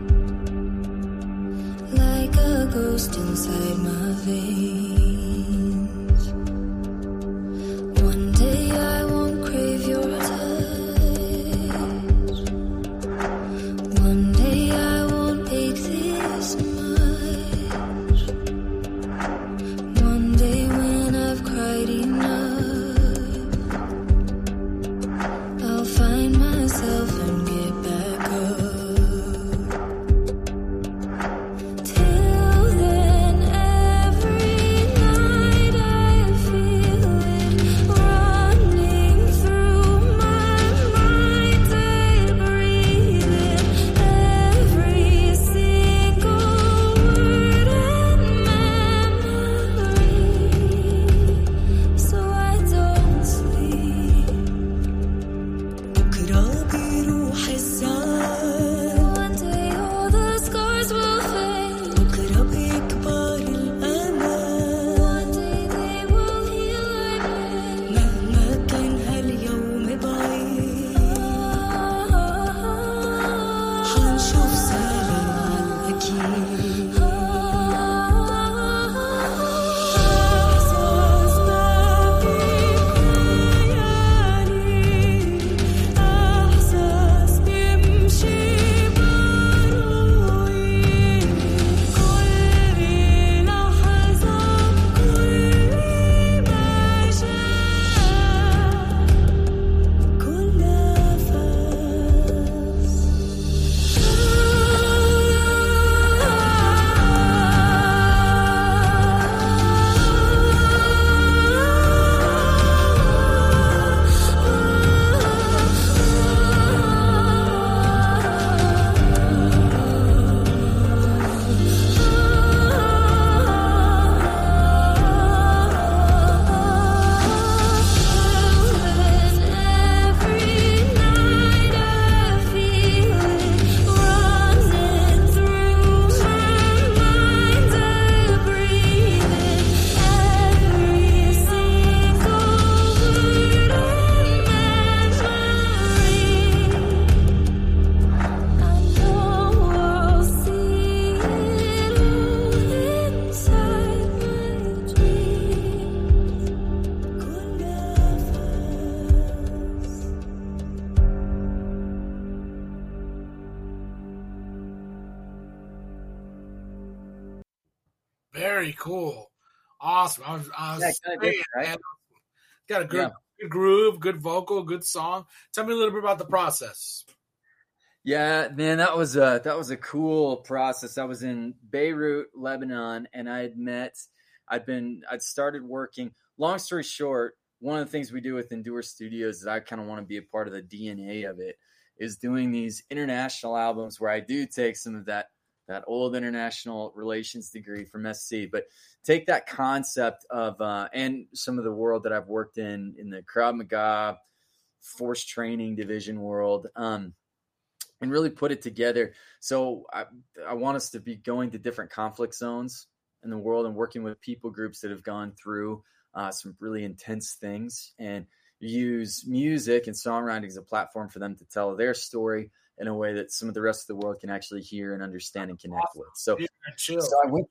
Like a ghost inside my veins. One day I won't crave your touch. One day I won't ache this much. One day when I've cried enough, I'll find myself and get back up. Till then, every night I feel it running through my mind. I breathe in every single word and memory, so I don't sleep. بكرة بيروح الزمان. One day all the scars will fade. بكرة بيكبر الأمل. One day they will heal like pain. مهما كان هاليوم بعيد، حنشوف سلام أكيد. إحساس ما بيغير، إحساس بيمشي بروي. كل لحظة كل مشاعر كل Very cool. Awesome. I was Yeah, kinda saying, good, right? man, got a good, Yeah. good groove, good vocal, good song. Tell me a little bit about the process. Yeah, man, that was a cool process. I was in Beirut, Lebanon, and I'd started working. Long story short, one of the things we do with Endure Studios is I kind of want to be a part of the DNA of it, is doing these international albums where I do take some of that old international relations degree from SC, but take that concept of and some of the world that I've worked in the Krav Maga force training division world, and really put it together. So I want us to be going to different conflict zones in the world and working with people groups that have gone through some really intense things, and use music and songwriting as a platform for them to tell their story in a way that some of the rest of the world can actually hear and understand and connect with. So I went,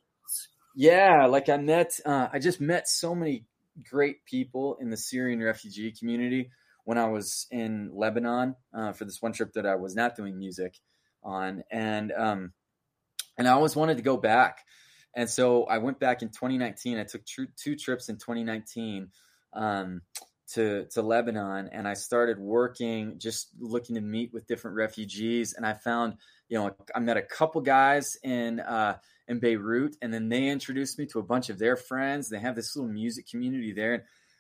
I just met so many great people in the Syrian refugee community when I was in Lebanon for this one trip that I was not doing music on. And I always wanted to go back. And so I went back in 2019. I took two trips in 2019 to Lebanon, and I started working, just looking to meet with different refugees. And I found, I met a couple guys in Beirut, and then they introduced me to a bunch of their friends. They have this little music community there. And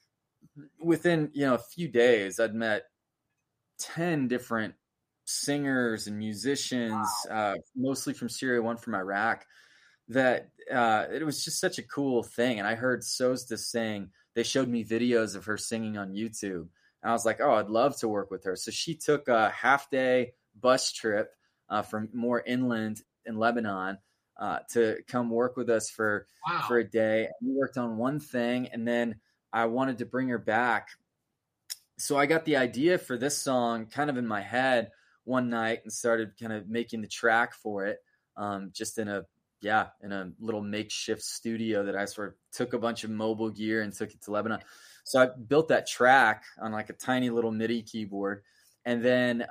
within, a few days, I'd met 10 different singers and musicians, mostly from Syria, one from Iraq, that it was just such a cool thing. And I heard Sozda sing. They showed me videos of her singing on YouTube. And I was like, oh, I'd love to work with her. So she took a half-day bus trip from more inland in Lebanon to come work with us for a day. And we worked on one thing, and then I wanted to bring her back. So I got the idea for this song kind of in my head one night and started kind of making the track for it, just in a little makeshift studio that I sort of took a bunch of mobile gear and took it to Lebanon. So I built that track on like a tiny little MIDI keyboard. And then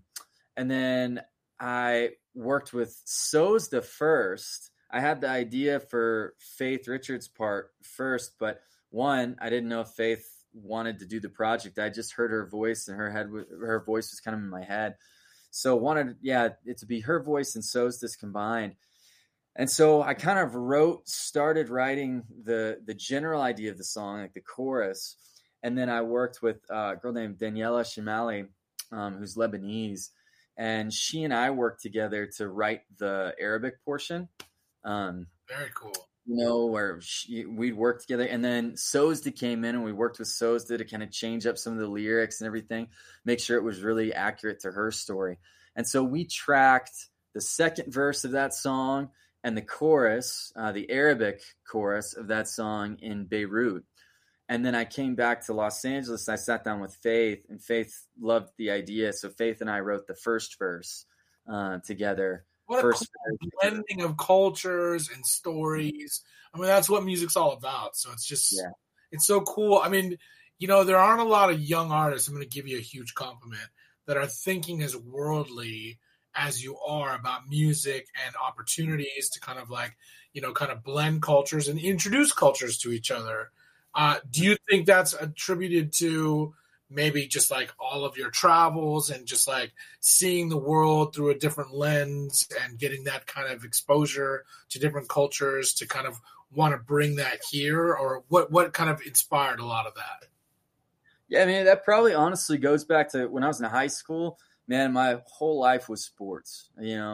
I worked with Sozda first. I had the idea for Faith Richards' part first, but one, I didn't know if Faith wanted to do the project. I just heard her voice, and her voice was kind of in my head. So wanted, it to be her voice and Sozda's combined. And so I kind of started writing the general idea of the song, like the chorus. And then I worked with a girl named Daniela Shimali, who's Lebanese. And she and I worked together to write the Arabic portion. Very cool. Where we'd work together. And then Sozda came in, and we worked with Sozda to kind of change up some of the lyrics and everything, make sure it was really accurate to her story. And so we tracked the second verse of that song and the chorus, the Arabic chorus of that song in Beirut. And then I came back to Los Angeles, and I sat down with Faith, and Faith loved the idea. So Faith and I wrote the first verse together. What a cool blending of cultures and stories. I mean, that's what music's all about. So it's just, It's so cool. I mean, there aren't a lot of young artists, I'm going to give you a huge compliment, that are thinking as worldly as you are about music and opportunities to kind of blend cultures and introduce cultures to each other. Do you think that's attributed to maybe just like all of your travels and just like seeing the world through a different lens and getting that kind of exposure to different cultures to kind of want to bring that here? Or what kind of inspired a lot of that? Yeah, I mean, that probably honestly goes back to when I was in high school. Man, my whole life was sports.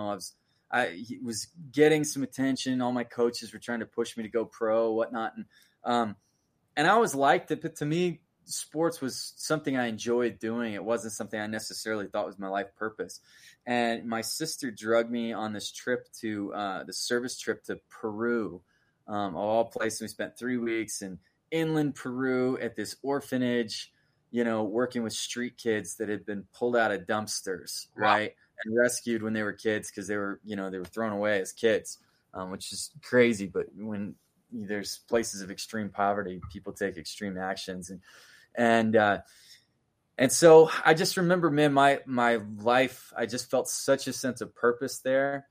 I was getting some attention. All my coaches were trying to push me to go pro, whatnot. And I always liked it, but to me, sports was something I enjoyed doing. It wasn't something I necessarily thought was my life purpose. And my sister drugged me on this trip to the service trip to Peru, of all places. We spent 3 weeks in inland Peru at this orphanage, working with street kids that had been pulled out of dumpsters, right? And rescued when they were kids because they were thrown away as kids, which is crazy. But when there's places of extreme poverty, people take extreme actions. And so I just remember, man, my life, I just felt such a sense of purpose there.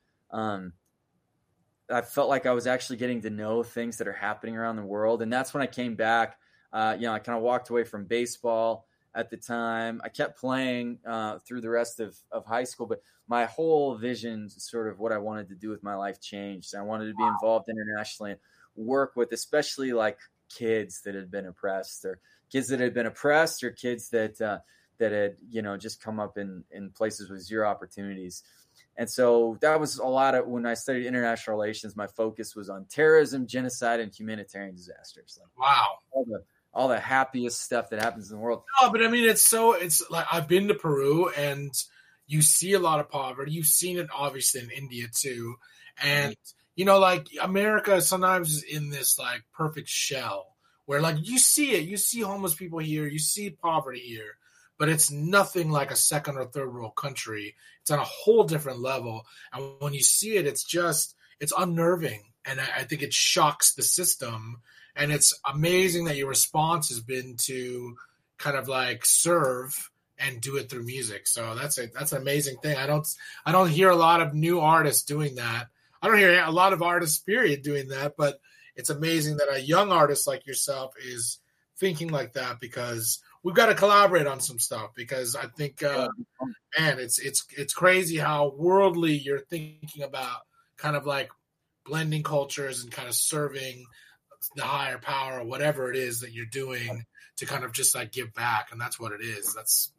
I felt like I was actually getting to know things that are happening around the world. And that's when I came back. I kind of walked away from baseball at the time. I kept playing through the rest of high school, but my whole vision, sort of what I wanted to do with my life, changed. I wanted to be involved internationally and work with especially like kids that had been oppressed, or kids that had been oppressed, or kids that had, just come up in places with zero opportunities. And so that was a lot of, when I studied international relations, my focus was on terrorism, genocide, and humanitarian disasters. All the happiest stuff that happens in the world. No, but I mean, it's like, I've been to Peru, and you see a lot of poverty. You've seen it obviously in India too. And, like America sometimes is in this like perfect shell where like you see homeless people here, you see poverty here, but it's nothing like a second or third world country. It's on a whole different level. And when you see it, it's unnerving. And I think it shocks the system. And it's amazing that your response has been to kind of like serve and do it through music. So that's an amazing thing. I don't hear a lot of new artists doing that. I don't hear a lot of artists, period, doing that. But it's amazing that a young artist like yourself is thinking like that, because we've got to collaborate on some stuff. Because I think, man, it's crazy how worldly you're thinking about kind of like blending cultures and kind of serving the higher power or whatever it is that you're doing to kind of just like give back. And that's what it is.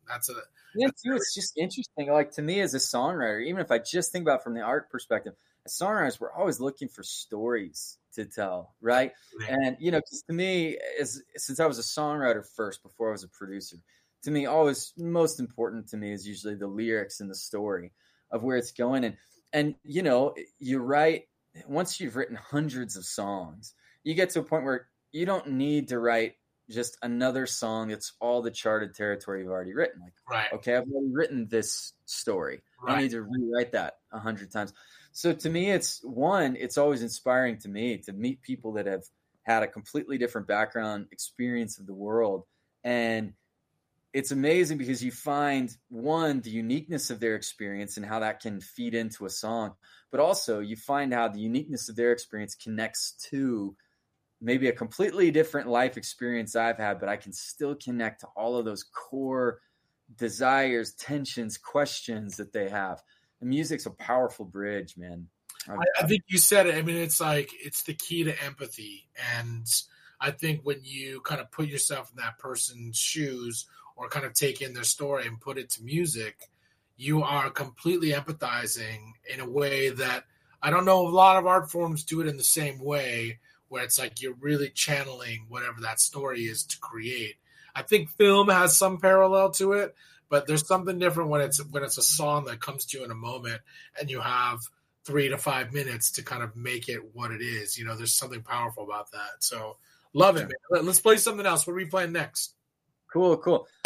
It's just interesting. Like, to me as a songwriter, even if I just think about it from the art perspective, as songwriters, we're always looking for stories to tell, right? And, because to me, since I was a songwriter first before I was a producer, to me, always most important to me is usually the lyrics and the story of where it's going. And you write, once you've written hundreds of songs, you get to a point where you don't need to write just another song that's all the charted territory you've already written. Like, right. Okay, I've already written this story. Right. I need to rewrite that 100 times. So to me, it's always inspiring to me to meet people that have had a completely different background, experience of the world. And it's amazing because you find, one, the uniqueness of their experience and how that can feed into a song, but also you find how the uniqueness of their experience connects to maybe a completely different life experience I've had, but I can still connect to all of those core desires, tensions, questions that they have. And music's a powerful bridge, man. I think you said it. I mean, it's like, it's the key to empathy. And I think when you kind of put yourself in that person's shoes or kind of take in their story and put it to music, you are completely empathizing in a way that I don't know, a lot of art forms do it in the same way, where it's like you're really channeling whatever that story is to create. I think film has some parallel to it, but there's something different when it's a song that comes to you in a moment and you have 3 to 5 minutes to kind of make it what it is. There's something powerful about that. So love it, man. Let's play something else. What are we playing next? Cool.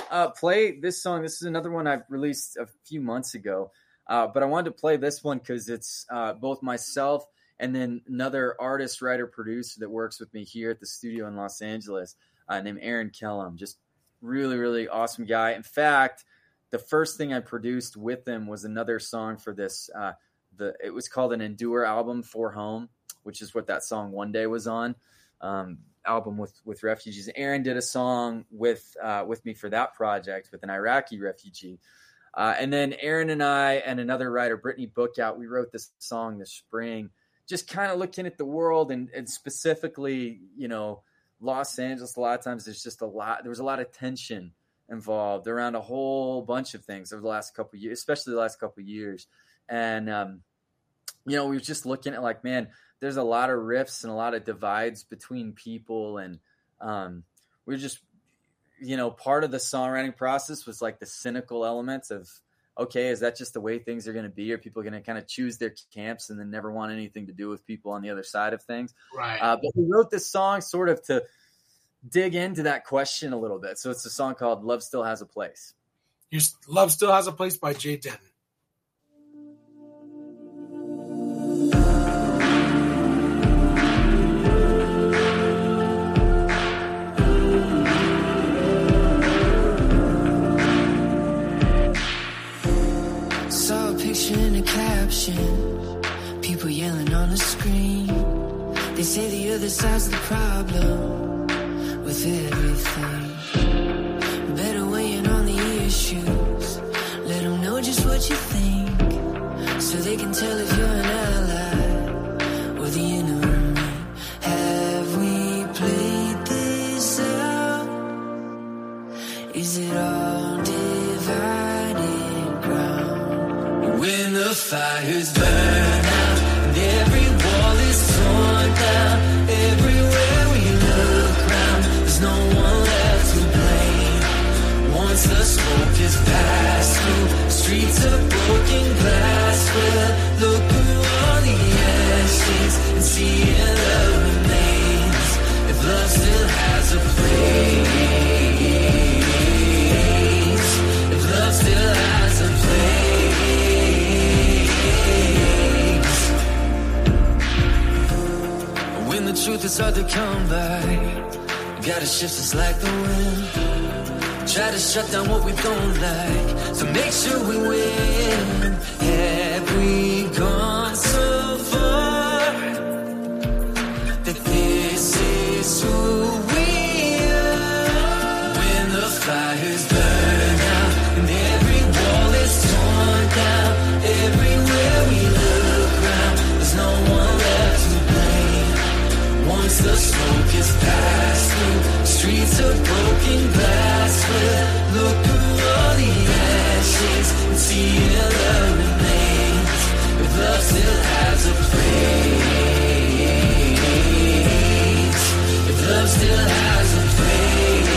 Play this song. This is another one I've released a few months ago, but I wanted to play this one because it's both myself and then another artist, writer, producer that works with me here at the studio in Los Angeles, named Aaron Kellum. Just really, really awesome guy. In fact, the first thing I produced with him was another song for this. It was called an Endure album for Home, which is what that song One Day was on. Album with refugees. Aaron did a song with me for that project with an Iraqi refugee. And then Aaron and I and another writer, Brittany Bookout, we wrote this song this spring, just kind of looking at the world and specifically, Los Angeles. A lot of times there was a lot of tension involved around a whole bunch of things over the last couple of years, especially the last couple of years. And, we were just looking at like, man, there's a lot of rifts and a lot of divides between people. And we're just, part of the songwriting process was like the cynical elements of, okay, is that just the way things are going to be? Are people going to kind of choose their camps and then never want anything to do with people on the other side of things? Right. But we wrote this song sort of to dig into that question a little bit. So it's a song called Love Still Has a Place. Love Still Has a Place by Jay Denton. Saw a picture and a caption, people yelling on the screen. They say the other side's the problem with everything. Better weigh in on the issues, let them know just what you think, so they can tell if you're an ally or the enemy. Have we played this out? Is it all divided ground? When the fires burn out and every wall is torn down, everywhere we look round, there's no one left to blame. Once the smoke is passed through, streets of broken glass, we'll look through all the ashes and see if love remains, if love still has a place, if love still has a place. When the truth is hard to come by, you gotta shift just like the wind. Try to shut down what we don't like, so make sure we win. Have we gone so far that this is who we are? When the fires burn out and every wall is torn down, everywhere we look round, there's no one left to blame. Once the smoke Streets of broken glass will look through all the ashes and see the remains. If love still has a place, if love still has a place.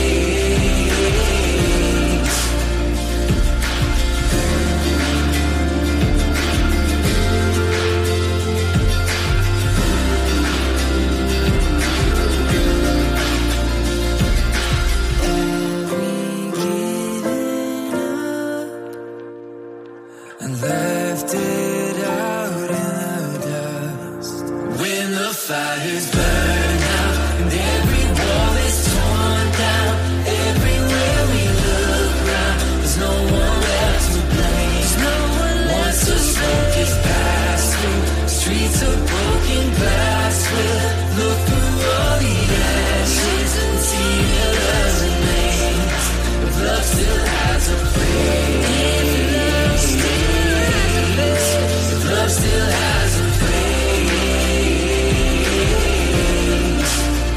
Left it out in the dust. When the fires burn out and every wall is torn down, everywhere we look round, there's no one left to blame. Once the smoke is passed through, streets of broken glass will look through all the ashes and see the remains. If love still has a place, love still has a place.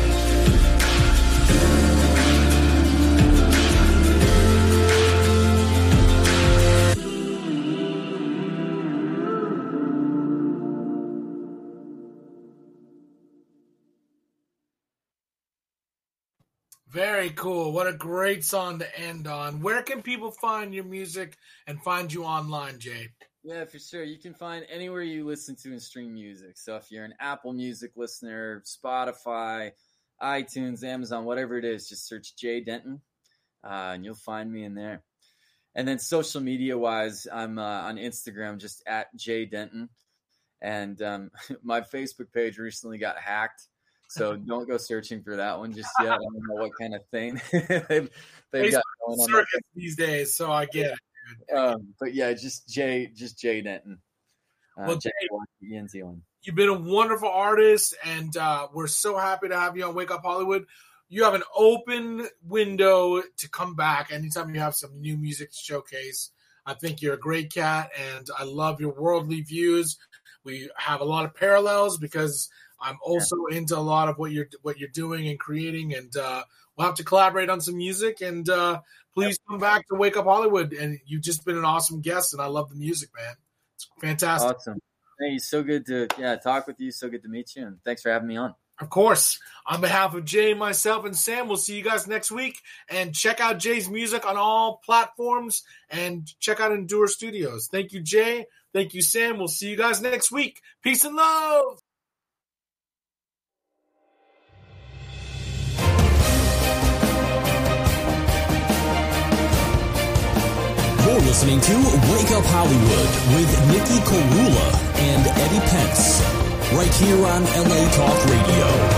Very cool. What a great song to end on. Where can people find your music and find you online, Jay? Yeah, for sure. You can find anywhere you listen to and stream music. So if you're an Apple Music listener, Spotify, iTunes, Amazon, whatever it is, just search Jay Denton, and you'll find me in there. And then social media-wise, I'm on Instagram, just at Jay Denton. And my Facebook page recently got hacked, so don't go searching for that one just yet. I don't know what kind of thing they've got going on these days, so I get it. But yeah, just Jay Denton. Well, Jay, Jay, you've been a wonderful artist, and we're so happy to have you on Wake Up Hollywood. You have an open window to come back anytime you have some new music to showcase. I think you're a great cat, and I love your worldly views. We have a lot of parallels because I'm also into a lot of what you're doing and creating, and we'll have to collaborate on some music. And please come back to Wake Up Hollywood. And you've just been an awesome guest, and I love the music, man. It's fantastic. Awesome. Hey, so good to talk with you. So good to meet you, and thanks for having me on. Of course. On behalf of Jay, myself, and Sam, we'll see you guys next week. And check out Jay's music on all platforms, and check out Endure Studios. Thank you, Jay. Thank you, Sam. We'll see you guys next week. Peace and love. You're listening to Wake Up Hollywood with Nikki Korula and Eddie Pence, right here on LA Talk Radio.